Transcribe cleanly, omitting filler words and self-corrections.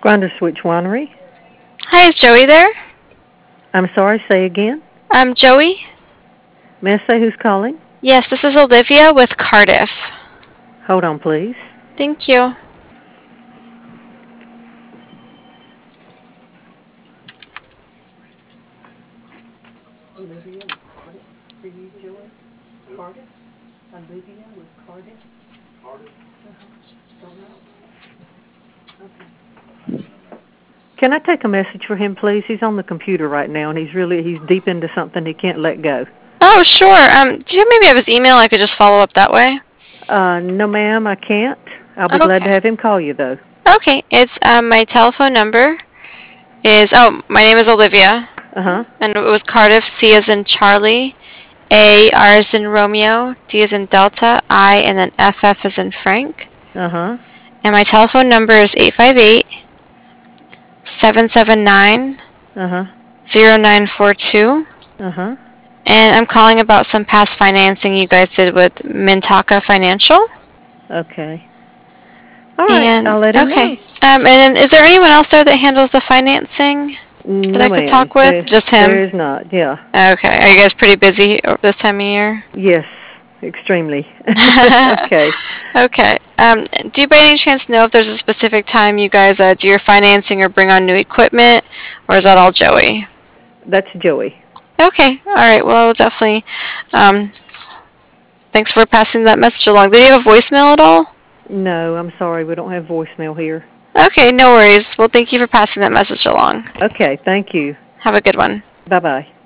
Grinderswitch Winery. Hi, is Joey there? I'm sorry, say again. Joey? May I say who's calling? Yes, this is Olivia with Cardiff. Hold on, please. Thank you. Olivia with Cardiff. For you, Joey? Cardiff? Olivia with Cardiff? Cardiff? Don't know. Okay. Can I take a message for him, please? He's on the computer right now, and he's deep into something he can't let go. Oh, sure. Do you maybe have his email? I could just follow up that way. No, ma'am, I can't. I'll be glad to Okay. have him call you, though. Okay. It's my telephone number is my name is Olivia, Uh-huh. and it was Cardiff. C as in Charlie, A R as in Romeo, D as in Delta, I, and then FF as in Frank. Uh-huh. And my telephone number is 858-779 Uh-huh. 0942. Uh-huh. And I'm calling about some past financing you guys did with Mintaka Financial. Okay. All right, And I'll let him know. okay. And then is there anyone else there that handles the financing that No, I could ma'am. talk with? Just There him? is not, yeah. Okay. Are you guys pretty busy this time of year? Yes, extremely. Okay. Okay. Do you by any chance know if there's a specific time you guys do your financing or bring on new equipment, or is that all Joey? That's Joey. Okay. All right. Well, I'll definitely. Thanks for passing that message along. Did you have a voicemail at all? No, I'm sorry. We don't have voicemail here. Okay, no worries. Well, thank you for passing that message along. Okay, thank you. Have a good one. Bye-bye.